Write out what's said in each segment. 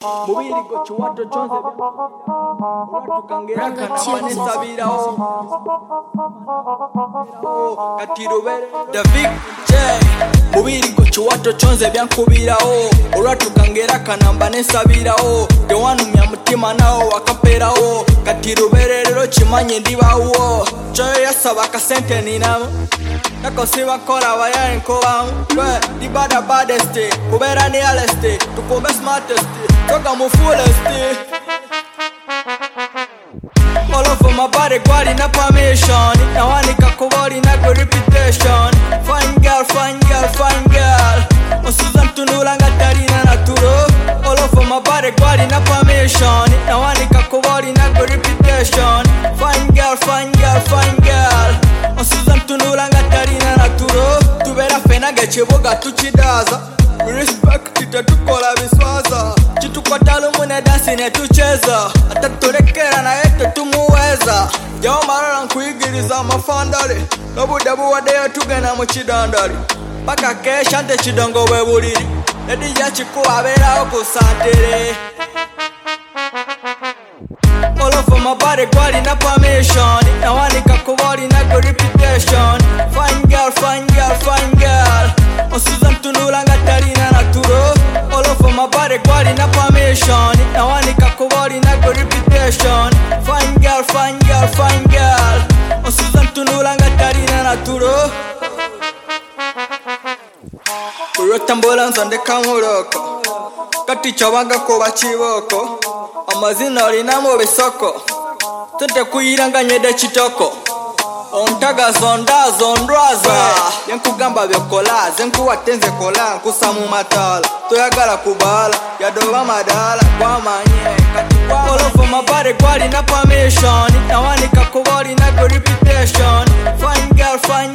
mubiri go chiwato chonze tukangera kana nesabiraho katirubere David J mubiri go chiwato chonze byankubiraho uratukangera kanamba nesabiraho de wanumya mutima nawo wakaperaho katirubere rero kimanye ndibawo cyo yasaba ka sente ninamo nakosiba kora bayani ko bamwe di bada badeste kubera ni aleste tukombe smartest toka mu fullest all of my body quality na permission nawanika kubori na go reputation fine girl Susan tunula ngatari na naturo all of my body quality na permission nawanika kubori na go reputation fine girl Susan tunula ngatari na naturo tubera fena gachebuga tuchidaza respect titukola biswaza chitukwatalo mune dance ne tucheza ataturekera na yetu tumuweza jao marara nkuigiriza mafandale nobudabu wadeyo tugena mu kidandali paka kesha nte kidongo bwe buliri edi yakikuwaberaho ku santere all of my body quality na permission nawanika kubori na go reputation fine girl Susan tunula ngatari na naturo all of my body quality na permission nawanika kubori na go reputation fine girl Susan tunula ngatari na naturo uyotambola nzande kamuroko kati chabanga ko bachiboko amazina olina mu bisoko tete kuyiranganye de kitoko ontaga zondwaza yankugamba byokola zenkuwatenze kola nkusamu matala toyagala kubala yadoba madala kwamanye kati all of my body quality na permission nawanika kubori na go reputation fine girl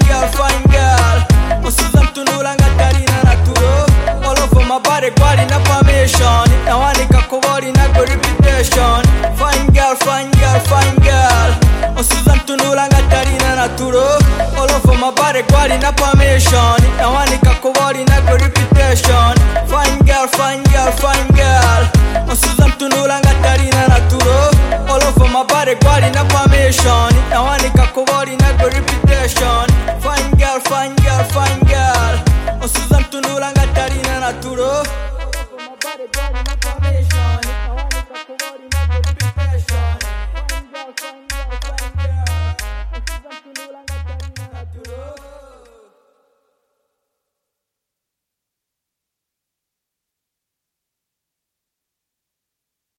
Susan tunula ngatari na naturo all of my body quality na permission nawanika kubori na go reputation fine girl Susan tunula ngatari na naturo all of my body quality na